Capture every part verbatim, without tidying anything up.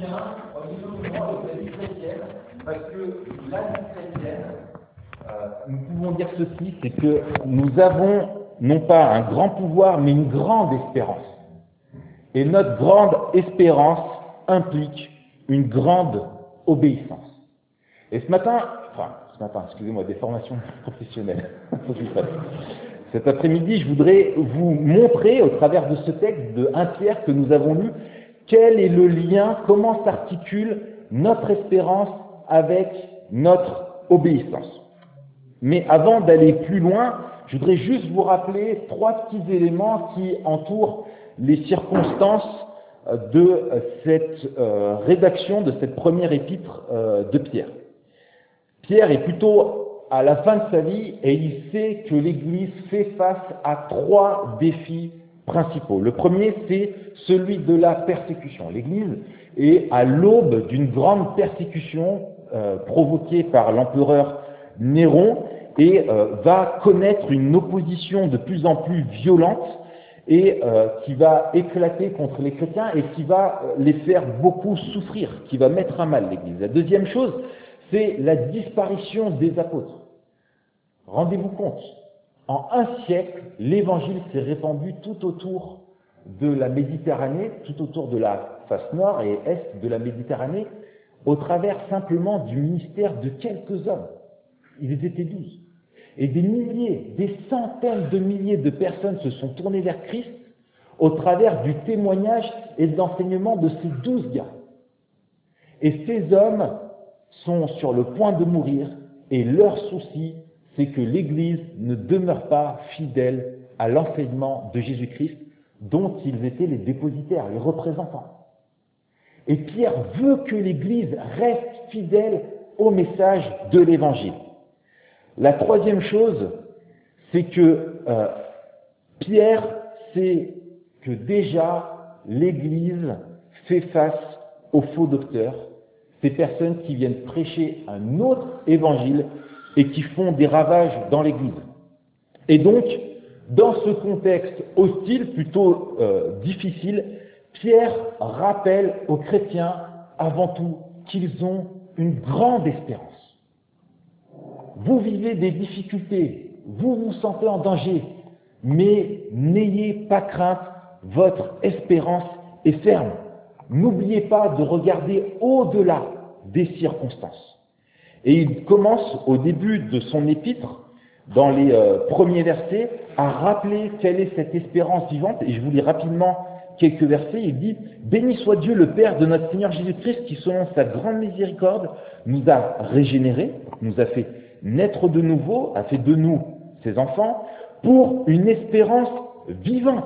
bien au niveau de moi avec la vie chrétienne, parce que la vie chrétienne, euh, nous pouvons dire ceci, c'est que nous avons non pas un grand pouvoir, mais une grande espérance. Et notre grande espérance implique une grande obéissance. Et ce matin, enfin, ce matin, excusez-moi, des formations professionnelles, faut que je fasse. Cet après-midi, je voudrais vous montrer, au travers de ce texte de un Pierre que nous avons lu, quel est le lien, comment s'articule notre espérance avec notre obéissance. Mais avant d'aller plus loin, je voudrais juste vous rappeler trois petits éléments qui entourent les circonstances de cette euh, rédaction, de cette première épître euh, de Pierre. Pierre est plutôt à la fin de sa vie et il sait que l'Église fait face à trois défis principaux. Le premier, c'est celui de la persécution. L'Église est à l'aube d'une grande persécution euh, provoquée par l'empereur Néron et euh, va connaître une opposition de plus en plus violente et euh, qui va éclater contre les chrétiens et qui va les faire beaucoup souffrir, qui va mettre à mal l'Église. La deuxième chose, c'est la disparition des apôtres. Rendez-vous compte, en un siècle, l'Évangile s'est répandu tout autour de la Méditerranée, tout autour de la face nord et est de la Méditerranée, au travers simplement du ministère de quelques hommes. Ils étaient douze. Et des milliers, des centaines de milliers de personnes se sont tournées vers Christ au travers du témoignage et de l'enseignement de ces douze gars. Et ces hommes sont sur le point de mourir et leur souci, c'est que l'Église ne demeure pas fidèle à l'enseignement de Jésus-Christ dont ils étaient les dépositaires, les représentants. Et Pierre veut que l'Église reste fidèle au message de l'Évangile. La troisième chose, c'est que euh, Pierre sait que déjà l'Église fait face aux faux docteurs, ces personnes qui viennent prêcher un autre évangile et qui font des ravages dans l'Église. Et donc, dans ce contexte hostile, plutôt euh, difficile, Pierre rappelle aux chrétiens avant tout qu'ils ont une grande espérance. Vous vivez des difficultés, vous vous sentez en danger, mais n'ayez pas crainte, votre espérance est ferme. N'oubliez pas de regarder au-delà des circonstances. Et il commence au début de son épître, dans les euh, premiers versets, à rappeler quelle est cette espérance vivante. Et je vous lis rapidement quelques versets. Il dit « Béni soit Dieu le Père de notre Seigneur Jésus-Christ qui, selon sa grande miséricorde, nous a régénérés, nous a fait naître de nouveau, a fait de nous ses enfants, pour une espérance vivante. »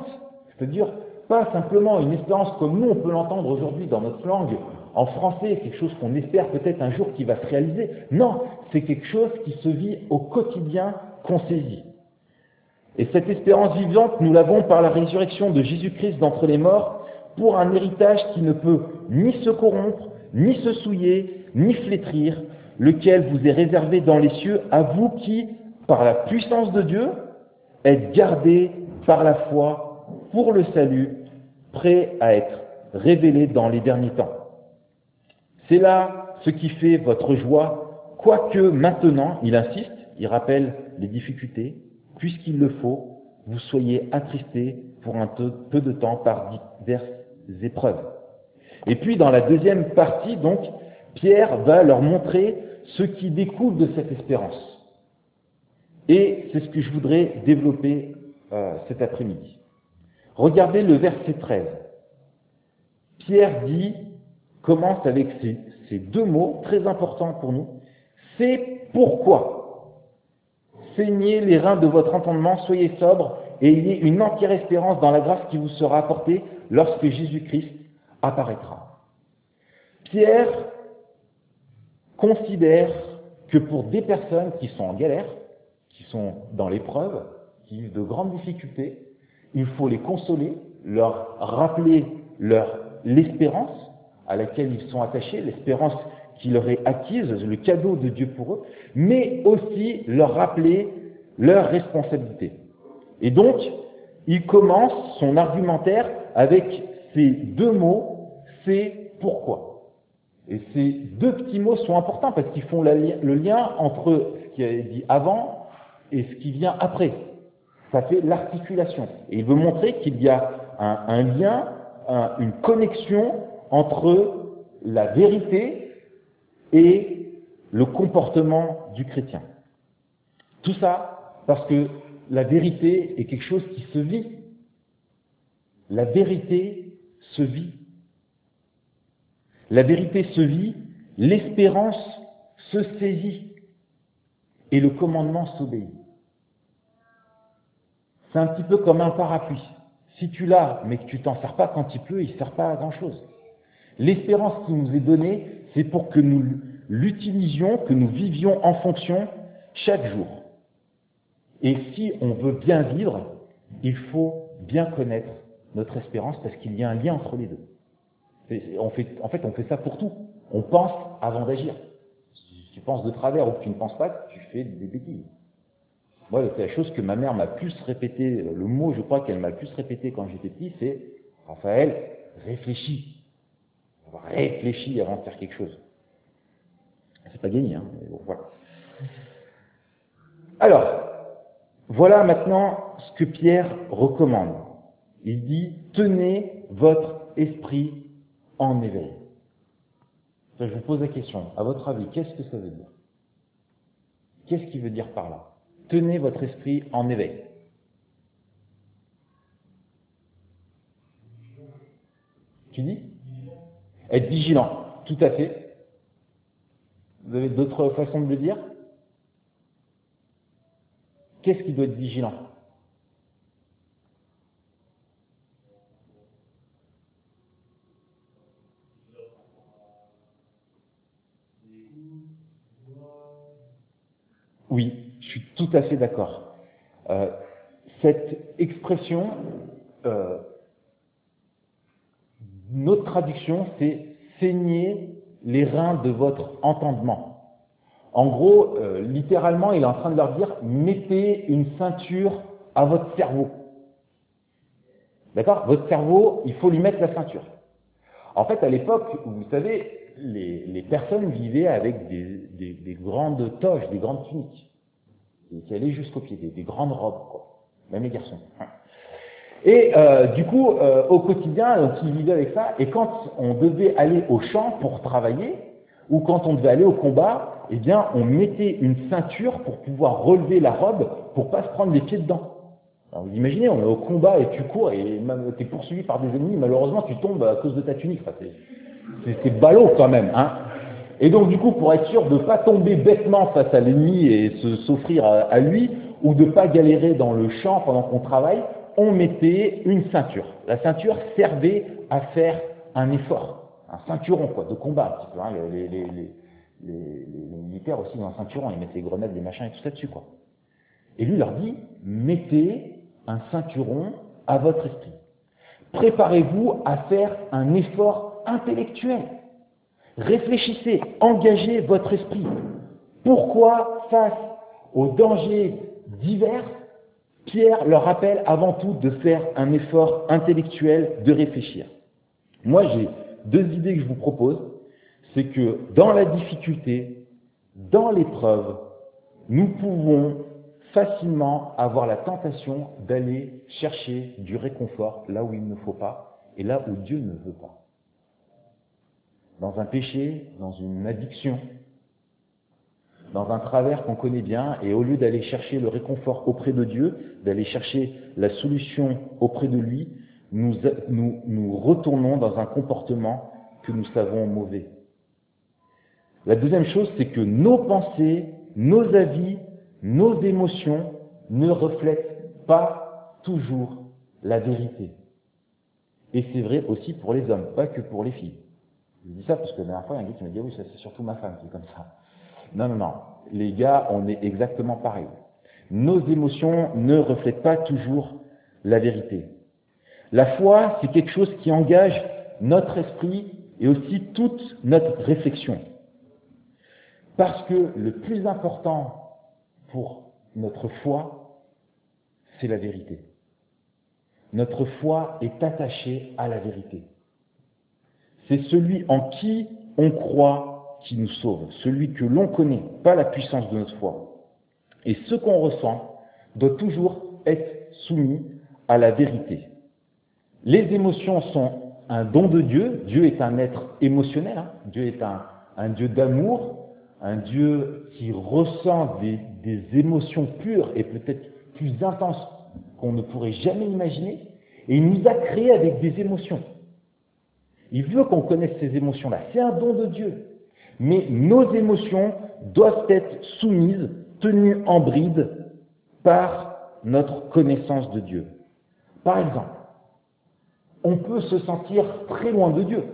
C'est-à-dire, pas simplement une espérance comme nous on peut l'entendre aujourd'hui dans notre langue, en français, quelque chose qu'on espère peut-être un jour qui va se réaliser. Non, c'est quelque chose qui se vit au quotidien, qu'on saisit. Et cette espérance vivante, nous l'avons par la résurrection de Jésus-Christ d'entre les morts, pour un héritage qui ne peut ni se corrompre, ni se souiller, ni flétrir, lequel vous est réservé dans les cieux, à vous qui, par la puissance de Dieu, êtes gardés par la foi pour le salut, prêts à être révélés dans les derniers temps. C'est là ce qui fait votre joie, quoique maintenant, il insiste, il rappelle les difficultés, puisqu'il le faut, vous soyez attristés pour un peu de temps par diverses épreuves. Et puis dans la deuxième partie, donc, Pierre va leur montrer ce qui découle de cette espérance. Et c'est ce que je voudrais développer euh, cet après-midi. Regardez le verset treize. Pierre dit, commence avec ces, ces deux mots très importants pour nous. C'est pourquoi. Saignez les reins de votre entendement, soyez sobres et ayez une entière espérance dans la grâce qui vous sera apportée lorsque Jésus-Christ apparaîtra. Pierre considère que pour des personnes qui sont en galère, qui sont dans l'épreuve, qui vivent de grandes difficultés, il faut les consoler, leur rappeler leur l'espérance à laquelle ils sont attachés, l'espérance qui leur est acquise, le cadeau de Dieu pour eux, mais aussi leur rappeler leur responsabilité. Et donc, il commence son argumentaire avec ces deux mots, c'est pourquoi. Et ces deux petits mots sont importants parce qu'ils font la li- le lien entre ce qui est dit avant et ce qui vient après. Ça fait l'articulation. Et il veut montrer qu'il y a un, un lien, un- une connexion entre la vérité et le comportement du chrétien. Tout ça parce que la vérité est quelque chose qui se vit. La vérité se vit. La vérité se vit, l'espérance se saisit et le commandement s'obéit. C'est un petit peu comme un parapluie. Si tu l'as, mais que tu t'en sers pas quand il pleut, il ne sert pas à grand-chose. L'espérance qui nous est donnée, c'est pour que nous l'utilisions, que nous vivions en fonction chaque jour. Et si on veut bien vivre, il faut bien connaître notre espérance parce qu'il y a un lien entre les deux. C'est- on fait, en fait, on fait ça pour tout. On pense avant d'agir. Si tu penses de travers ou que tu ne penses pas, tu fais des bêtises. Moi, c'est la chose que ma mère m'a plus répété, le mot, je crois qu'elle m'a plus répété quand j'étais petit, c'est « Raphaël, réfléchis. Réfléchis avant de faire quelque chose. » C'est pas gagné, hein, mais bon, voilà. Alors, voilà maintenant ce que Pierre recommande. Il dit « Tenez votre esprit en éveil. » Je vous pose la question, à votre avis, qu'est-ce que ça veut dire? Qu'est-ce qu'il veut dire par là? Tenez votre esprit en éveil. Tu dis? Être vigilant, tout à fait. Vous avez d'autres façons de le dire? Qu'est-ce qui doit être vigilant? Oui, je suis tout à fait d'accord. Euh, cette expression, euh, notre traduction, c'est « saigner les reins de votre entendement ». En gros, euh, littéralement, il est en train de leur dire « mettez une ceinture à votre cerveau ». D'accord? Votre cerveau, il faut lui mettre la ceinture. En fait, à l'époque, vous savez, les, les personnes vivaient avec des, des, des grandes toges, des grandes tuniques, qui allaient jusqu'aux pieds, des, des grandes robes, quoi. Même les garçons. Et euh, du coup, euh, au quotidien, donc, ils vivaient avec ça, et quand on devait aller au champ pour travailler, ou quand on devait aller au combat, eh bien, on mettait une ceinture pour pouvoir relever la robe, pour pas se prendre les pieds dedans. Alors, vous imaginez, on est au combat et tu cours et tu es poursuivi par des ennemis, malheureusement tu tombes à cause de ta tunique. Enfin, c'est, c'est, c'est ballot quand même. Hein. Et donc du coup, pour être sûr de ne pas tomber bêtement face à l'ennemi et se, s'offrir à, à lui, ou de ne pas galérer dans le champ pendant qu'on travaille, on mettait une ceinture. La ceinture servait à faire un effort, un ceinturon quoi, de combat un petit peu. Hein. Les, les, les, les, les, les militaires aussi dans un ceinturon, ils mettaient les grenades, les machins et tout ça dessus quoi. Et lui leur dit, mettez un ceinturon à votre esprit. Préparez-vous à faire un effort intellectuel. Réfléchissez, engagez votre esprit. Pourquoi, face aux dangers divers, Pierre leur rappelle avant tout de faire un effort intellectuel, de réfléchir. Moi, j'ai deux idées que je vous propose. C'est que dans la difficulté, dans l'épreuve, nous pouvons facilement avoir la tentation d'aller chercher du réconfort là où il ne faut pas et là où Dieu ne veut pas. Dans un péché, dans une addiction, dans un travers qu'on connaît bien, et au lieu d'aller chercher le réconfort auprès de Dieu, d'aller chercher la solution auprès de lui, nous, nous, nous retournons dans un comportement que nous savons mauvais. La deuxième chose, c'est que nos pensées, nos avis, nos émotions ne reflètent pas toujours la vérité. Et c'est vrai aussi pour les hommes, pas que pour les filles. Je dis ça parce que la dernière fois, il y a un gars qui m'a dit « oui, ça, c'est surtout ma femme qui est comme ça ». Non, non, non. Les gars, on est exactement pareil. Nos émotions ne reflètent pas toujours la vérité. La foi, c'est quelque chose qui engage notre esprit et aussi toute notre réflexion. Parce que le plus important pour notre foi, c'est la vérité. Notre foi est attachée à la vérité. C'est celui en qui on croit qu'il nous sauve, celui que l'on connaît, pas la puissance de notre foi. Et ce qu'on ressent doit toujours être soumis à la vérité. Les émotions sont un don de Dieu. Dieu est un être émotionnel. Hein. Dieu est un, un Dieu d'amour, un Dieu qui ressent des, des émotions pures et peut-être plus intenses qu'on ne pourrait jamais imaginer. Et il nous a créés avec des émotions. Il veut qu'on connaisse ces émotions-là. C'est un don de Dieu. Mais nos émotions doivent être soumises, tenues en bride par notre connaissance de Dieu. Par exemple, on peut se sentir très loin de Dieu.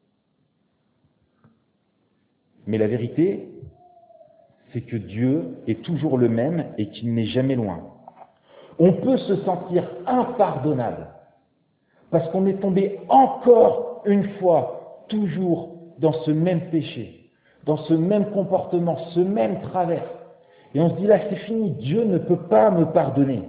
Mais la vérité, c'est que Dieu est toujours le même et qu'il n'est jamais loin. On peut se sentir impardonnable parce qu'on est tombé encore une fois, toujours dans ce même péché, dans ce même comportement, ce même travers. Et on se dit là, c'est fini, Dieu ne peut pas me pardonner.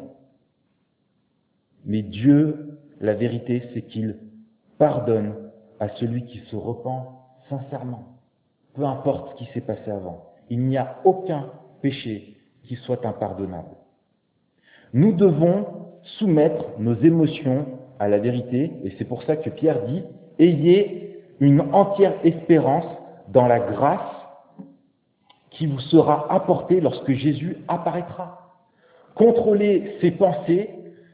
Mais Dieu, la vérité, c'est qu'il pardonne à celui qui se repent sincèrement. Peu importe ce qui s'est passé avant. Il n'y a aucun péché qui soit impardonnable. Nous devons soumettre nos émotions à la vérité, et c'est pour ça que Pierre dit « Ayez une entière espérance dans la grâce qui vous sera apportée lorsque Jésus apparaîtra. » Contrôler ses pensées,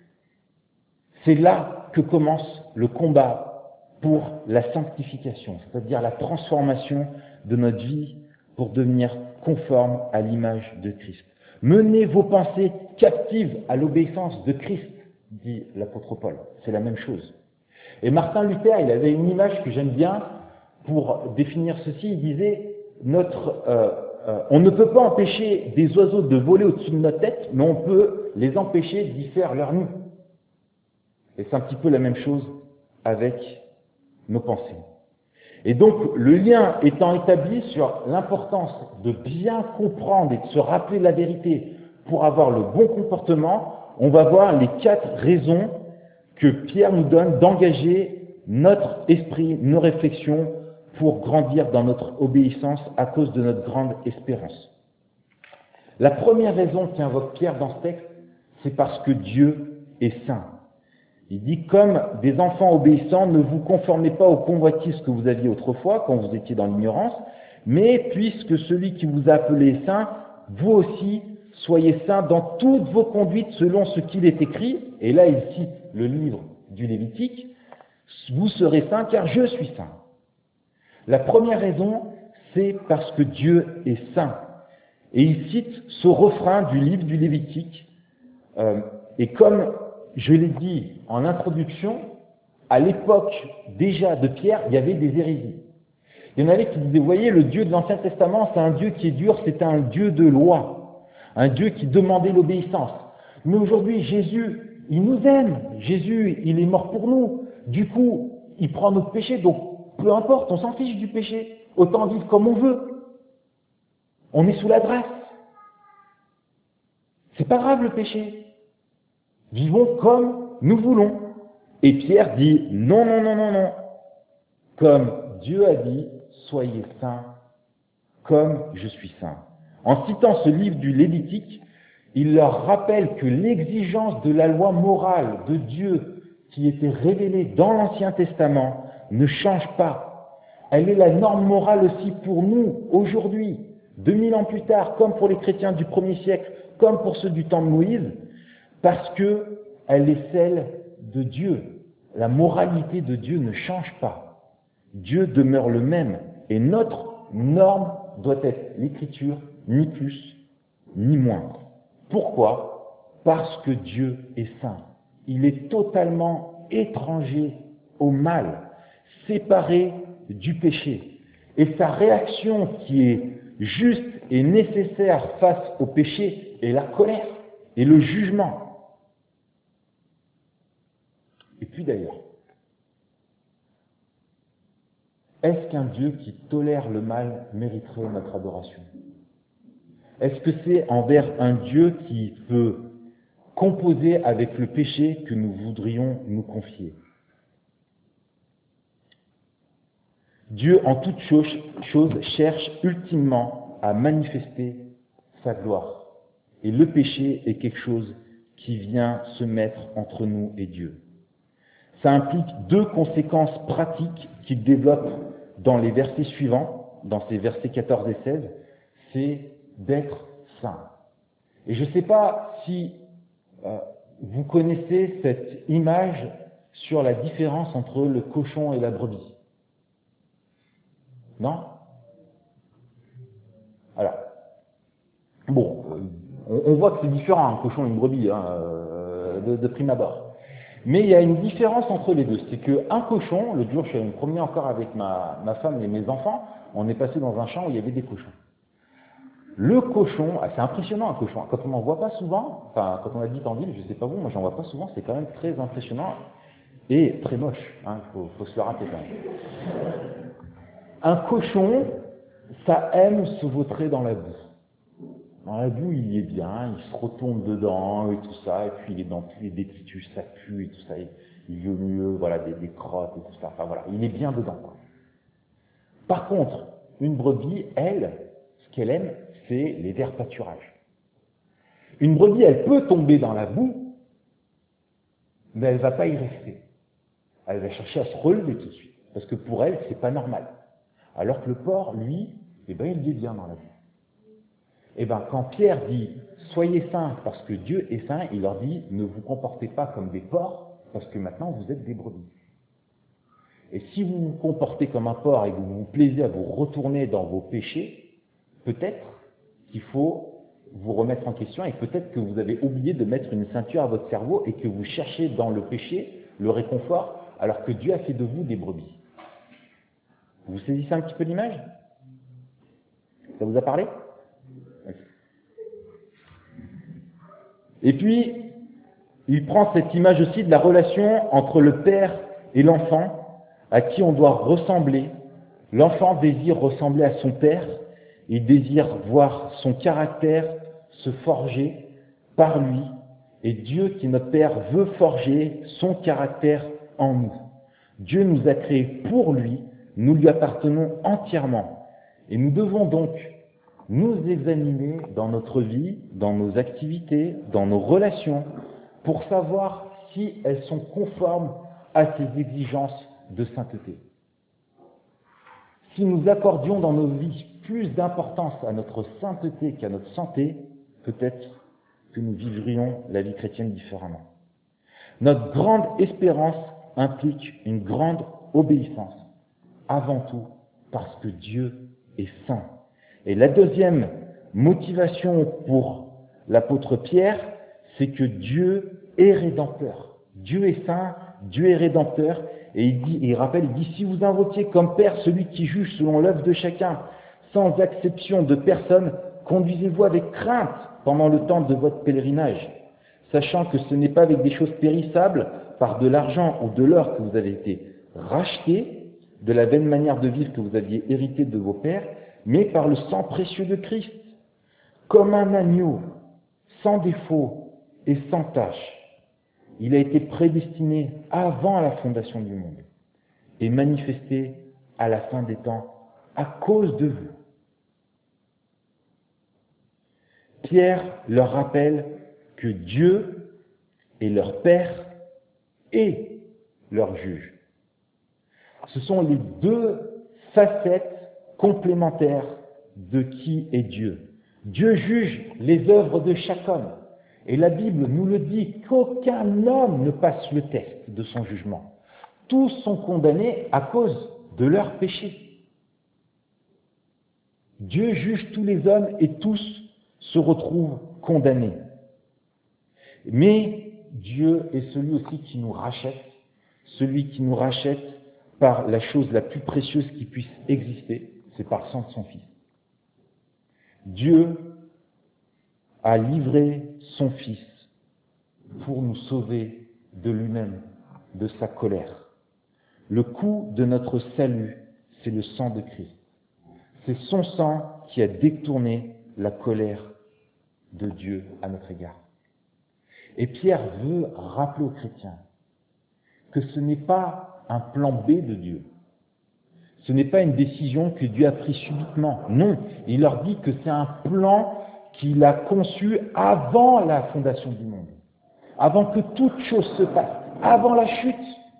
c'est là que commence le combat pour la sanctification, c'est-à-dire la transformation de notre vie pour devenir conforme à l'image de Christ. Menez vos pensées captives à l'obéissance de Christ, dit l'apôtre Paul. C'est la même chose. Et Martin Luther, il avait une image que j'aime bien pour définir ceci. Il disait, notre, euh, euh, on ne peut pas empêcher des oiseaux de voler au-dessus de notre tête, mais on peut les empêcher d'y faire leur nid. Et c'est un petit peu la même chose avec nos pensées. Et donc, le lien étant établi sur l'importance de bien comprendre et de se rappeler la vérité pour avoir le bon comportement, on va voir les quatre raisons que Pierre nous donne d'engager notre esprit, nos réflexions pour grandir dans notre obéissance à cause de notre grande espérance. La première raison qu'invoque Pierre dans ce texte, c'est parce que Dieu est saint. Il dit, comme des enfants obéissants, ne vous conformez pas aux convoitises que vous aviez autrefois, quand vous étiez dans l'ignorance, mais puisque celui qui vous a appelé est saint, vous aussi soyez saints dans toutes vos conduites selon ce qu'il est écrit. Et là, il cite le livre du Lévitique, vous serez saints car je suis saint. La première raison, c'est parce que Dieu est saint. Et il cite ce refrain du livre du Lévitique, euh, et comme je l'ai dit en introduction, à l'époque déjà de Pierre, il y avait des hérésies. Il y en avait qui disaient, vous voyez, le Dieu de l'Ancien Testament, c'est un Dieu qui est dur, c'est un Dieu de loi, un Dieu qui demandait l'obéissance. Mais aujourd'hui, Jésus, il nous aime. Jésus, il est mort pour nous. Du coup, il prend notre péché, donc peu importe, on s'en fiche du péché. Autant vivre comme on veut. On est sous la grâce. C'est pas grave le péché. Vivons comme nous voulons. Et Pierre dit, non, non, non, non, non. Comme Dieu a dit, soyez saints, comme je suis saint. En citant ce livre du Lévitique, il leur rappelle que l'exigence de la loi morale de Dieu qui était révélée dans l'Ancien Testament ne change pas. Elle est la norme morale aussi pour nous, aujourd'hui, deux mille ans plus tard, comme pour les chrétiens du premier siècle, comme pour ceux du temps de Moïse, parce que elle est celle de Dieu. La moralité de Dieu ne change pas. Dieu demeure le même. Et notre norme doit être l'Écriture, ni plus, ni moins. Pourquoi ? Parce que Dieu est saint. Il est totalement étranger au mal, séparé du péché. Et sa réaction qui est juste et nécessaire face au péché est la colère et le jugement. Et puis d'ailleurs, est-ce qu'un Dieu qui tolère le mal mériterait notre adoration ? Est-ce que c'est envers un Dieu qui peut composer avec le péché que nous voudrions nous confier ? Dieu, en toute chose, chose, cherche ultimement à manifester sa gloire. Et le péché est quelque chose qui vient se mettre entre nous et Dieu. Ça implique deux conséquences pratiques qu'il développe dans les versets suivants, dans ces versets quatorze et seize, c'est d'être saint. Et je ne sais pas si euh, vous connaissez cette image sur la différence entre le cochon et la brebis. Non? Alors, bon, euh, on, on voit que c'est différent, un cochon et une brebis, hein, euh, de, de prime abord. Mais il y a une différence entre les deux. C'est qu'un cochon, l'autre jour je suis allé me promener encore avec ma, ma femme et mes enfants, on est passé dans un champ où il y avait des cochons. Le cochon, ah, c'est impressionnant un cochon. Quand on n'en voit pas souvent, enfin quand on habite en ville, je ne sais pas vous, moi j'en vois pas souvent, c'est quand même très impressionnant et très moche. Il hein, faut, faut se le rappeler quand même. Un cochon, ça aime se vautrer dans la boue. Dans la boue, il y est bien, il se retourne dedans et tout ça, et puis il est dans tous les détritus, ça pue et tout ça, il y a au mieux, voilà, des, des crottes et tout ça, enfin voilà, il est bien dedans, quoi. Par contre, une brebis, elle, ce qu'elle aime, c'est les verts pâturages. Une brebis, elle peut tomber dans la boue, mais elle ne va pas y rester. Elle va chercher à se relever tout de suite, parce que pour elle, c'est pas normal. Alors que le porc, lui, eh ben, il est bien dans la boue. Eh ben, quand Pierre dit « Soyez saints parce que Dieu est saint », il leur dit « Ne vous comportez pas comme des porcs, parce que maintenant vous êtes des brebis. » Et si vous vous comportez comme un porc et que vous vous plaisez à vous retourner dans vos péchés, peut-être qu'il faut vous remettre en question et peut-être que vous avez oublié de mettre une ceinture à votre cerveau et que vous cherchez dans le péché le réconfort alors que Dieu a fait de vous des brebis. Vous saisissez un petit peu l'image? Ça vous a parlé? Et puis, il prend cette image aussi de la relation entre le père et l'enfant, à qui on doit ressembler. L'enfant désire ressembler à son père, il désire voir son caractère se forger par lui, et Dieu, qui est notre Père, veut forger son caractère en nous. Dieu nous a créés pour lui, nous lui appartenons entièrement, et nous devons donc nous examiner dans notre vie, dans nos activités, dans nos relations, pour savoir si elles sont conformes à ces exigences de sainteté. Si nous accordions dans nos vies plus d'importance à notre sainteté qu'à notre santé, peut-être que nous vivrions la vie chrétienne différemment. Notre grande espérance implique une grande obéissance, avant tout parce que Dieu est saint. Et la deuxième motivation pour l'apôtre Pierre, c'est que Dieu est rédempteur. Dieu est saint, Dieu est rédempteur, et il dit, et il rappelle, il dit, si vous invoquiez comme Père celui qui juge selon l'œuvre de chacun, sans exception de personne, conduisez-vous avec crainte pendant le temps de votre pèlerinage, sachant que ce n'est pas avec des choses périssables, par de l'argent ou de l'or que vous avez été rachetés, de la vaine manière de vivre que vous aviez hérité de vos pères, mais par le sang précieux de Christ, comme un agneau, sans défaut et sans tache. Il a été prédestiné avant la fondation du monde et manifesté à la fin des temps à cause de vous. Pierre leur rappelle que Dieu est leur Père et leur juge. Ce sont les deux facettes complémentaires de qui est Dieu. Dieu juge les œuvres de chaque homme. Et la Bible nous le dit qu'aucun homme ne passe le test de son jugement. Tous sont condamnés à cause de leurs péchés. Dieu juge tous les hommes et tous se retrouvent condamnés. Mais Dieu est celui aussi qui nous rachète, celui qui nous rachète par la chose la plus précieuse qui puisse exister, c'est par le sang de son Fils. Dieu a livré son Fils pour nous sauver de lui-même, de sa colère. Le coût de notre salut, c'est le sang de Christ. C'est son sang qui a détourné la colère de Dieu à notre égard. Et Pierre veut rappeler aux chrétiens que ce n'est pas un plan B de Dieu, Ce n'est pas une décision que Dieu a prise subitement. Non, il leur dit que c'est un plan qu'il a conçu avant la fondation du monde, avant que toute chose se passe, avant la chute,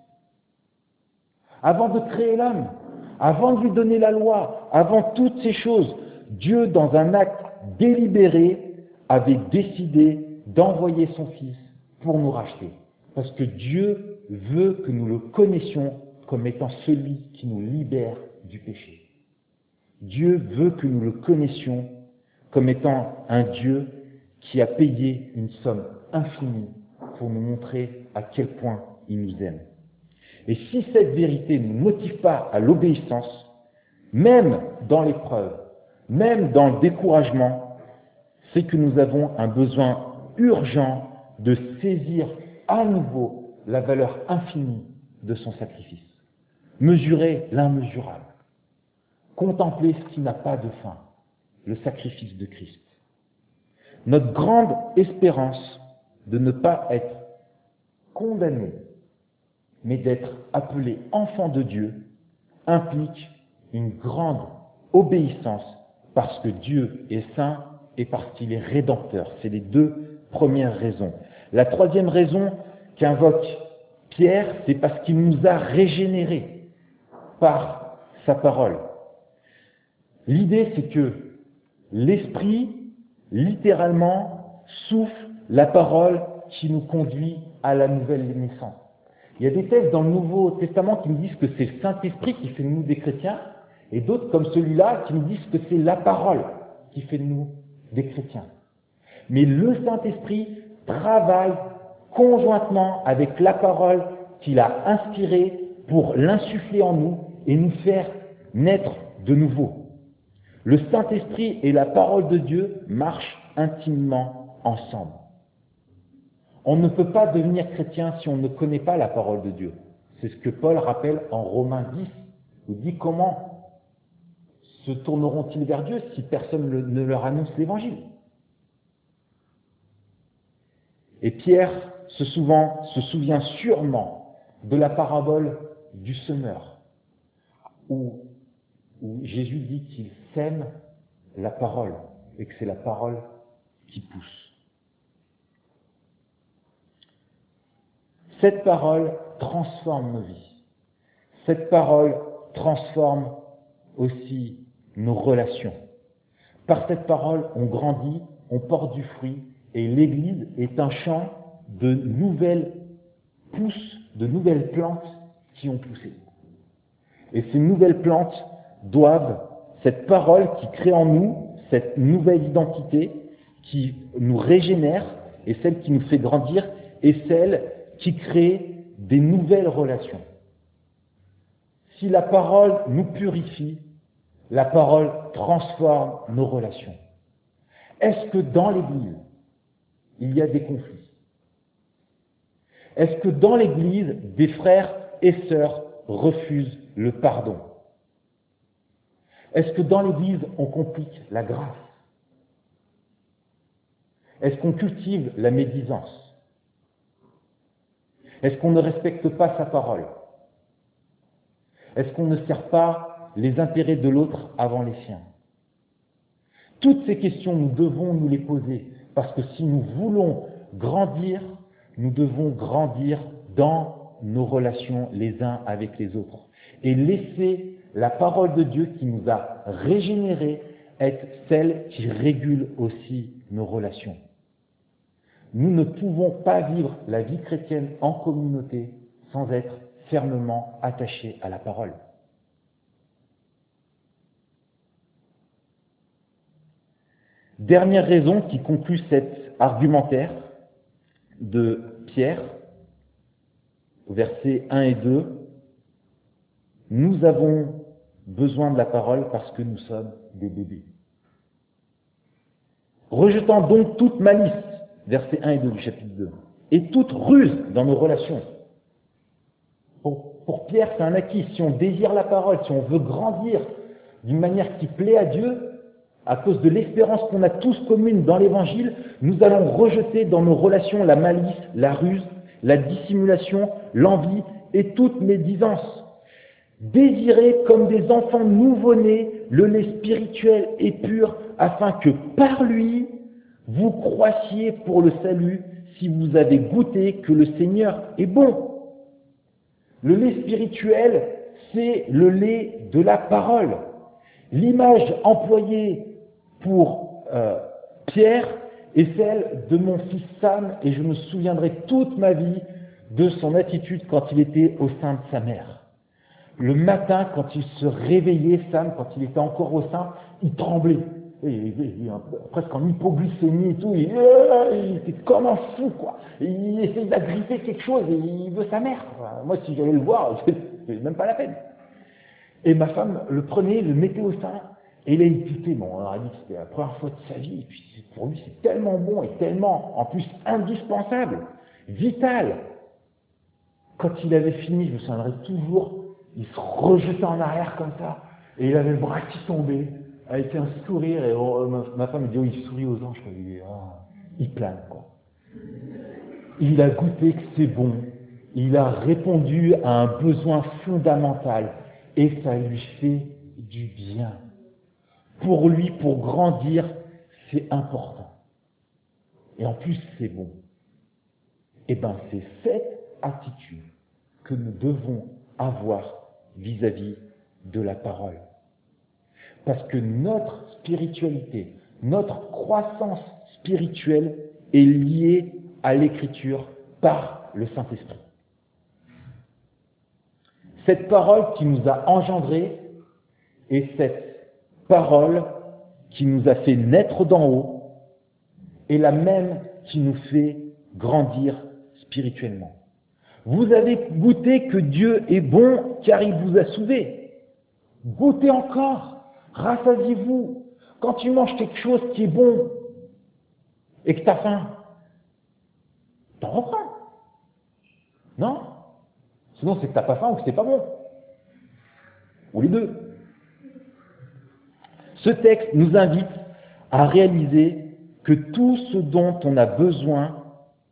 avant de créer l'homme, avant de lui donner la loi, avant toutes ces choses. Dieu, dans un acte délibéré, avait décidé d'envoyer son Fils pour nous racheter. Parce que Dieu veut que nous le connaissions comme étant celui qui nous libère du péché. Dieu veut que nous le connaissions comme étant un Dieu qui a payé une somme infinie pour nous montrer à quel point il nous aime. Et si cette vérité ne nous motive pas à l'obéissance, même dans l'épreuve, même dans le découragement, c'est que nous avons un besoin urgent de saisir à nouveau la valeur infinie de son sacrifice. Mesurer l'immesurable. Contempler ce qui n'a pas de fin, le sacrifice de Christ. Notre grande espérance de ne pas être condamné, mais d'être appelé enfant de Dieu, implique une grande obéissance parce que Dieu est saint et parce qu'il est rédempteur. C'est les deux premières raisons. La troisième raison qu'invoque Pierre, c'est parce qu'il nous a régénérés par sa parole. L'idée, c'est que l'Esprit, littéralement, souffle la parole qui nous conduit à la nouvelle naissance. Il y a des textes dans le Nouveau Testament qui nous disent que c'est le Saint-Esprit qui fait de nous des chrétiens, et d'autres, comme celui-là, qui nous disent que c'est la parole qui fait de nous des chrétiens. Mais le Saint-Esprit travaille conjointement avec la parole qu'il a inspirée pour l'insuffler en nous et nous faire naître de nouveau. Le Saint-Esprit et la parole de Dieu marchent intimement ensemble. On ne peut pas devenir chrétien si on ne connaît pas la parole de Dieu. C'est ce que Paul rappelle en Romains dix. Il dit comment se tourneront-ils vers Dieu si personne ne leur annonce l'évangile? Et Pierre se, souvent, se souvient sûrement de la parabole du semeur, où, où Jésus dit qu'il sème la parole et que c'est la parole qui pousse. Cette parole transforme nos vies. Cette parole transforme aussi nos relations. Par cette parole, on grandit, on porte du fruit, et l'Église est un champ de nouvelles pousses, de nouvelles plantes qui ont poussé. Et ces nouvelles plantes doivent, cette parole qui crée en nous cette nouvelle identité, qui nous régénère, et celle qui nous fait grandir, est celle qui crée des nouvelles relations. Si la parole nous purifie, la parole transforme nos relations. Est-ce que dans l'Église, il y a des conflits? Est-ce que dans l'Église, des frères et sœurs refusent le pardon? Est-ce que dans l'Église, on complique la grâce? Est-ce qu'on cultive la médisance? Est-ce qu'on ne respecte pas sa parole? Est-ce qu'on ne sert pas les intérêts de l'autre avant les siens? Toutes ces questions, nous devons nous les poser, parce que si nous voulons grandir, nous devons grandir dans nos relations les uns avec les autres, et laisser la parole de Dieu qui nous a régénérés être celle qui régule aussi nos relations. Nous ne pouvons pas vivre la vie chrétienne en communauté sans être fermement attachés à la parole. Dernière raison qui conclut cet argumentaire de Pierre, au verset un et deux, nous avons besoin de la parole parce que nous sommes des bébés. Rejetant donc toute malice, versets un et deux du chapitre deux, et toute ruse dans nos relations. Pour, pour Pierre, c'est un acquis. Si on désire la parole, si on veut grandir d'une manière qui plaît à Dieu, à cause de l'espérance qu'on a tous commune dans l'Évangile, nous allons rejeter dans nos relations la malice, la ruse, la dissimulation, l'envie et toute médisance. Désirez comme des enfants nouveau-nés le lait spirituel et pur, afin que par lui, vous croissiez pour le salut, si vous avez goûté que le Seigneur est bon. Le lait spirituel, c'est le lait de la parole. L'image employée pour euh, Pierre est celle de mon fils Sam, et je me souviendrai toute ma vie de son attitude quand il était au sein de sa mère. Le matin, quand il se réveillait, Sam, quand il était encore au sein, il tremblait. Et, et, et, presque en hypoglycémie et tout. Il, il était comme un fou, quoi. Il essaye d'agripper quelque chose et il veut sa mère. Moi, si j'allais le voir, c'est même pas la peine. Et ma femme le prenait, le mettait au sein, et là, il piquait. Bon, on aurait dit que c'était la première fois de sa vie. Et puis, pour lui, c'est tellement bon et tellement, en plus, indispensable, vital. Quand il avait fini, je me souviendrai toujours, il se rejetait en arrière comme ça, et il avait le bras qui tombait, avec un sourire, et oh, ma, ma femme me dit, oh, il sourit aux anges, il, ah, il plane, quoi. Il a goûté que c'est bon, il a répondu à un besoin fondamental, et ça lui fait du bien. Pour lui, pour grandir, c'est important. Et en plus, c'est bon. Et bien, c'est cette attitude que nous devons avoir vis-à-vis de la parole. Parce que notre spiritualité, notre croissance spirituelle est liée à l'écriture par le Saint-Esprit. Cette parole qui nous a engendrés et cette parole qui nous a fait naître d'en haut est la même qui nous fait grandir spirituellement. Vous avez goûté que Dieu est bon car il vous a sauvés. Goûtez encore, rassasiez-vous. Quand tu manges quelque chose qui est bon et que tu as faim, t'en reprends. Non? Sinon c'est que tu n'as pas faim ou que c'est pas bon. Ou les deux. Ce texte nous invite à réaliser que tout ce dont on a besoin,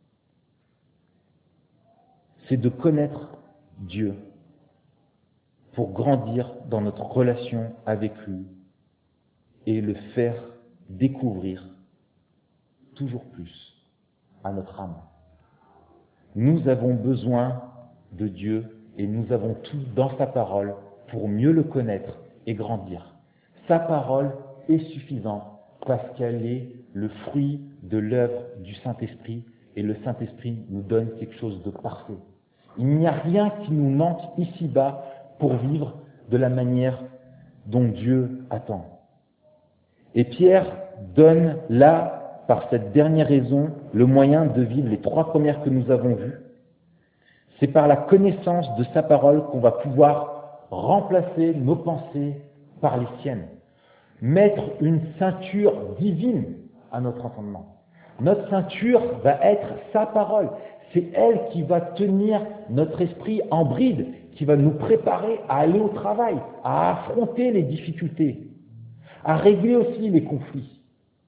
c'est de connaître Dieu pour grandir dans notre relation avec lui et le faire découvrir toujours plus à notre âme. Nous avons besoin de Dieu et nous avons tout dans sa parole pour mieux le connaître et grandir. Sa parole est suffisante parce qu'elle est le fruit de l'œuvre du Saint-Esprit et le Saint-Esprit nous donne quelque chose de parfait. Il n'y a rien qui nous manque ici-bas pour vivre de la manière dont Dieu attend. Et Pierre donne là, par cette dernière raison, le moyen de vivre les trois premières que nous avons vues. C'est par la connaissance de sa parole qu'on va pouvoir remplacer nos pensées par les siennes. Mettre une ceinture divine à notre entendement. Notre ceinture va être sa parole. C'est elle qui va tenir notre esprit en bride, qui va nous préparer à aller au travail, à affronter les difficultés, à régler aussi les conflits,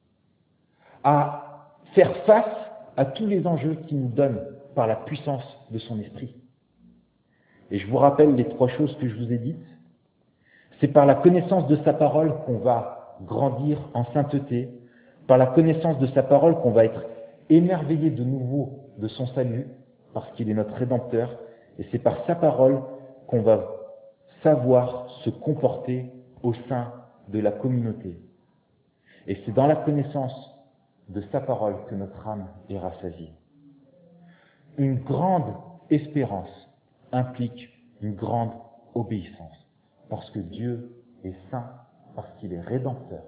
à faire face à tous les enjeux qu'il nous donne par la puissance de son esprit. Et je vous rappelle les trois choses que je vous ai dites. C'est par la connaissance de sa parole qu'on va grandir en sainteté, par la connaissance de sa parole qu'on va être émerveillé de nouveau de son salut, parce qu'il est notre Rédempteur, et c'est par sa parole qu'on va savoir se comporter au sein de la communauté. Et c'est dans la connaissance de sa parole que notre âme est rassasiée. Une grande espérance implique une grande obéissance, parce que Dieu est saint, parce qu'il est rédempteur,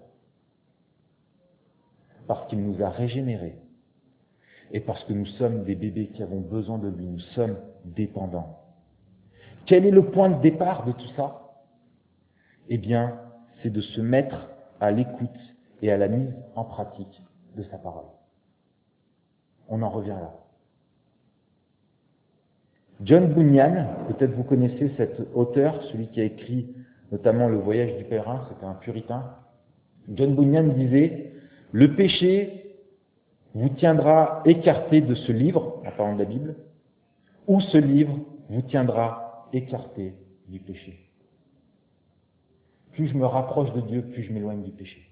parce qu'il nous a régénérés, et parce que nous sommes des bébés qui avons besoin de lui, nous sommes dépendants. Quel est le point de départ de tout ça? Eh bien, c'est de se mettre à l'écoute et à la mise en pratique de sa parole. On en revient là. John Bunyan, peut-être vous connaissez cet auteur, celui qui a écrit notamment Le Voyage du pèlerin, c'était un puritain. John Bunyan disait « Le péché vous tiendra écarté de ce livre, en parlant de la Bible, ou ce livre vous tiendra écarté du péché. » plus je me rapproche de Dieu, plus je m'éloigne du péché.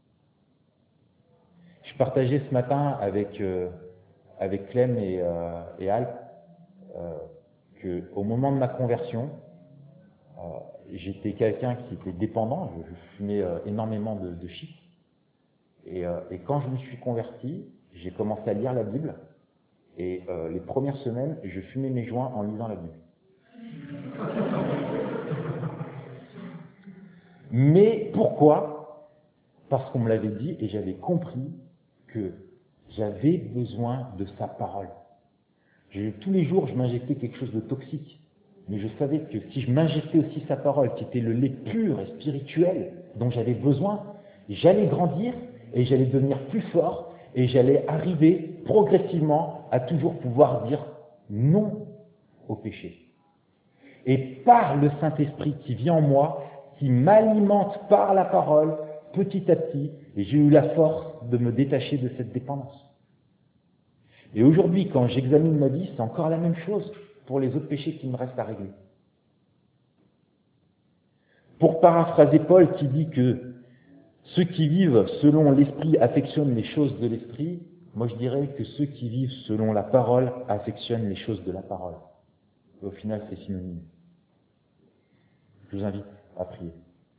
Je partageais ce matin avec, euh, avec Clem et, euh, et Alp euh, qu'au moment de ma conversion, euh, j'étais quelqu'un qui était dépendant, je, je fumais euh, énormément de, de shit. Et, euh, et quand je me suis converti, j'ai commencé à lire la Bible. Et euh, les premières semaines, je fumais mes joints en lisant la Bible. Mais pourquoi? Parce qu'on me l'avait dit et j'avais compris que j'avais besoin de sa parole. Je, tous les jours, je m'injectais quelque chose de toxique. Mais je savais que si je m'injectais aussi sa parole, qui était le lait pur et spirituel dont j'avais besoin, j'allais grandir et j'allais devenir plus fort et j'allais arriver progressivement à toujours pouvoir dire non au péché. Et par le Saint-Esprit qui vit en moi, qui m'alimente par la parole, petit à petit, et j'ai eu la force de me détacher de cette dépendance. Et aujourd'hui, quand j'examine ma vie, c'est encore la même chose pour les autres péchés qui me restent à régler. Pour paraphraser Paul qui dit que ceux qui vivent selon l'esprit affectionnent les choses de l'esprit, moi je dirais que ceux qui vivent selon la parole affectionnent les choses de la parole. Et au final, c'est synonyme. Je vous invite à prier.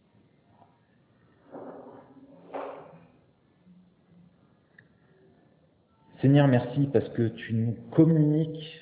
Seigneur, merci parce que tu nous communiques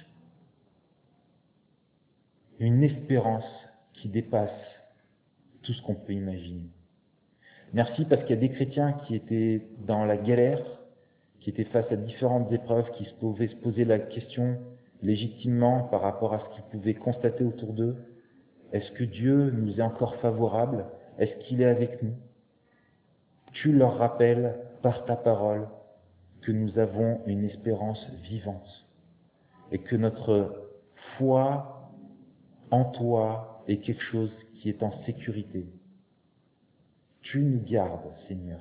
une espérance qui dépasse tout ce qu'on peut imaginer. Merci parce qu'il y a des chrétiens qui étaient dans la galère, qui étaient face à différentes épreuves, qui se pouvaient se poser la question légitimement par rapport à ce qu'ils pouvaient constater autour d'eux. Est-ce que Dieu nous est encore favorable? Est-ce qu'il est avec nous? Tu leur rappelles par ta parole que nous avons une espérance vivante et que notre foi en toi est quelque chose qui est en sécurité. Tu nous gardes, Seigneur,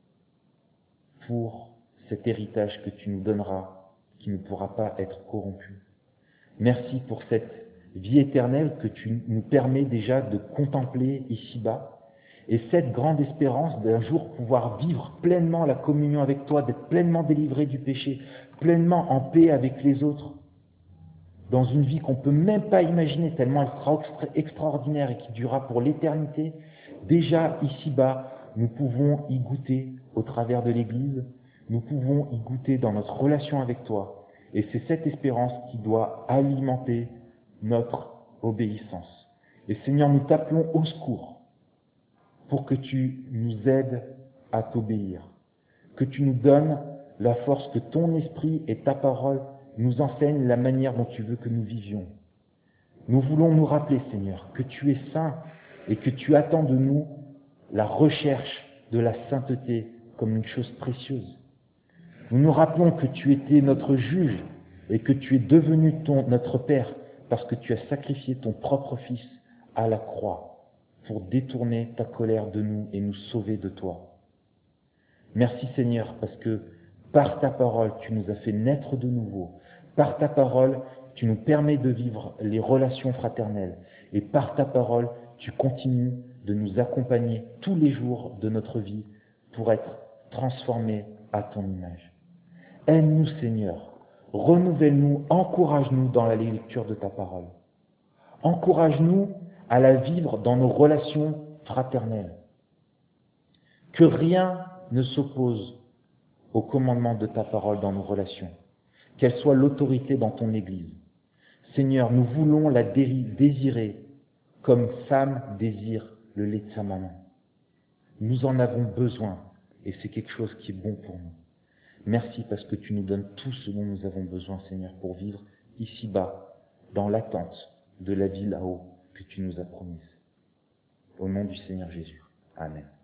pour cet héritage que tu nous donneras, qui ne pourra pas être corrompu. Merci pour cette vie éternelle que tu nous permets déjà de contempler ici-bas, et cette grande espérance d'un jour pouvoir vivre pleinement la communion avec toi, d'être pleinement délivré du péché, pleinement en paix avec les autres, dans une vie qu'on ne peut même pas imaginer tellement elle sera extraordinaire et qui durera pour l'éternité. Déjà ici-bas, nous pouvons y goûter au travers de l'Église, nous pouvons y goûter dans notre relation avec toi. Et c'est cette espérance qui doit alimenter notre obéissance. Et Seigneur, nous t'appelons au secours pour que tu nous aides à t'obéir, que tu nous donnes la force, que ton esprit et ta parole nous enseignent la manière dont tu veux que nous vivions. Nous voulons nous rappeler, Seigneur, que tu es saint et que tu attends de nous la recherche de la sainteté comme une chose précieuse. Nous nous rappelons que tu étais notre juge et que tu es devenu ton, notre Père parce que tu as sacrifié ton propre Fils à la croix pour détourner ta colère de nous et nous sauver de toi. Merci Seigneur parce que par ta parole, tu nous as fait naître de nouveau. Par ta parole, tu nous permets de vivre les relations fraternelles. Et par ta parole, tu continues de nous accompagner tous les jours de notre vie pour être transformés à ton image. Aide-nous Seigneur, renouvelle-nous, encourage-nous dans la lecture de ta parole. Encourage-nous à la vivre dans nos relations fraternelles. Que rien ne s'oppose au commandement de ta parole dans nos relations, qu'elle soit l'autorité dans ton Église. Seigneur, nous voulons la désirer comme Sam désire le lait de sa maman. Nous en avons besoin et c'est quelque chose qui est bon pour nous. Merci parce que tu nous donnes tout ce dont nous avons besoin, Seigneur, pour vivre ici-bas, dans l'attente de la vie là-haut que tu nous as promise. Au nom du Seigneur Jésus. Amen.